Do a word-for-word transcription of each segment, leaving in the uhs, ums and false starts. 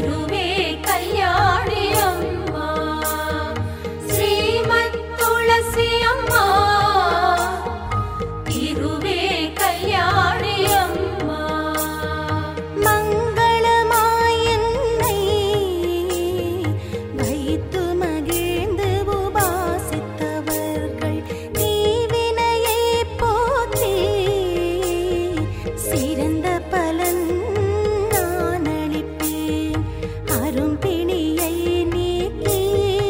திருவே கல்யாணி அம்மா ஸ்ரீமத் துளசி அம்மா திருவே கல்யாணி அம்மா மங்களமாய் என்னை வைத்து மகிழ்ந்து உபாசித்தவர்கள் தீவினையை போக்கி சிறந்த பலன் நான் அளிப்பேன். அரும்பிணியை நீக்கி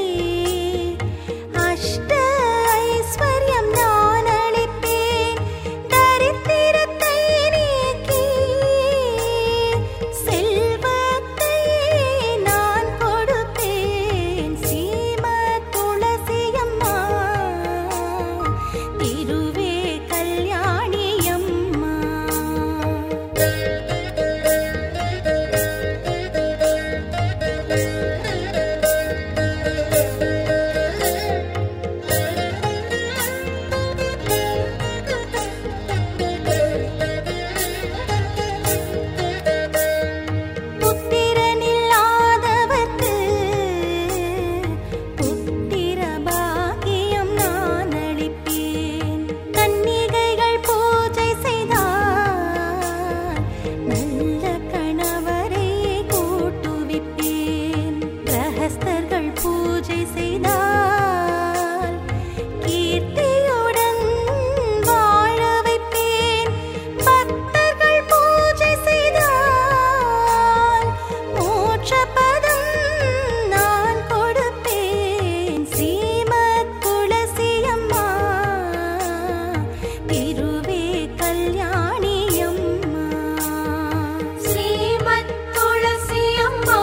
அஷ்ட ஐஸ்வர்யம் நான் அளிப்பேன். தரித்திரத்தை நீக்கி செல்வத்தை நான் கொடுப்பேன். ஸ்ரீமத் துளசி அம்மா திருவே கல்யாணி அம்மா புத்திரனில்லாதவர்க்கு புத்திர பாக்கியம் நான் அளிப்பேன். கன்னிகைகள் பூஜை செய்தால் நல்ல கணவரை கூட்டுவிப்பேன். கிரகஸ்தர்கள் பூஜை செய்தால் கீர்த்தியுடன் வாழ வைப்பேன். பக்தர்கள் பூஜை செய்தால் மோட்சபதம் நான் கொடுப்பேன். ஸ்ரீமத் துளசி அம்மா திருவே கல்யாணி அம்மா ஸ்ரீமத் துளசி அம்மா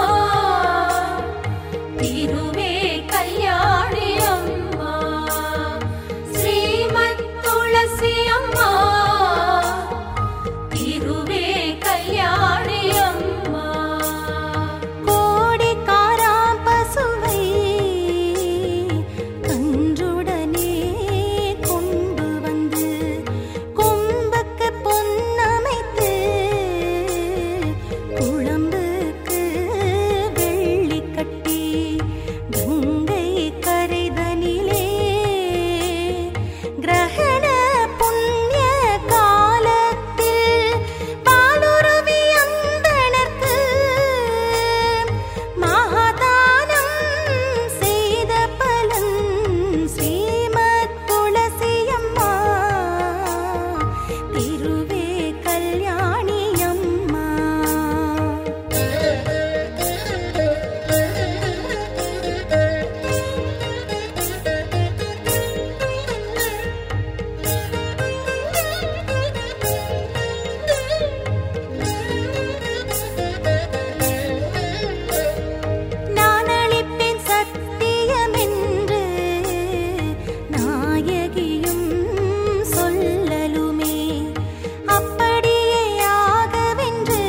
திருவே கல்யாணி அம்மா ஸ்ரீமத் துளசி அம்மா திருவே கல்யாணி அம்மா கோடிக்காராம் பசுவை கன்றுடனே கொண்டு வந்து கொம்புக்கு பொன்னமைத்து குழம்புக்கு வெள்ளி கட்டி கங்கை கரைதனிலே கிரகண புண்ணிய காலத்தில் பாலுருவி அந்தணர்க்கு மகாதானம் செய்த பலன். ஸ்ரீமத் துளசி அம்மா திருவே கல்யாணி அம்மா நான் அளிப்பேன் சத்தியமென்று நாயகியும் சொல்லலுமே. அப்படியே ஆகவென்று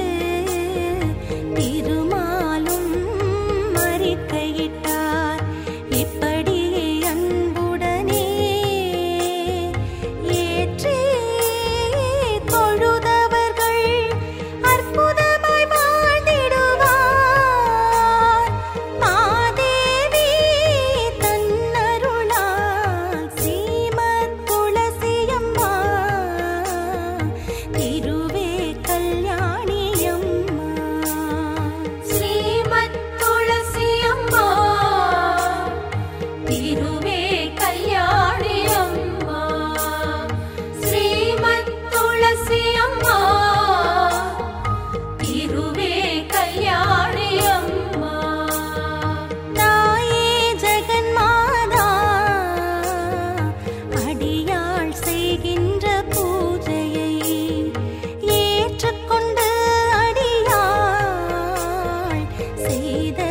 திருமாலும் அறிக்கையிட்டார். இப்படியே அன்புடனே ஏற்றி தொழுதவர்கள் அற்புதமாய் வாழ்ந்திடுவார். மாதேவி தன்னருளால் ஸ்ரீமத் துளசி அம்மா திருவே கல்யாணி அம்மா ஸ்ரீமத் துளசி அம்மா திருவே கல்யாணி அம்மா ஸ்ரீமத் துளசி அம்மா திருவே கல்யாணி அம்மா தாயே ஜெகன்மாதா அடியாள் செய்கின்ற பூஜையை ஏற்றுக்கொண்டு அடியாள் செய்த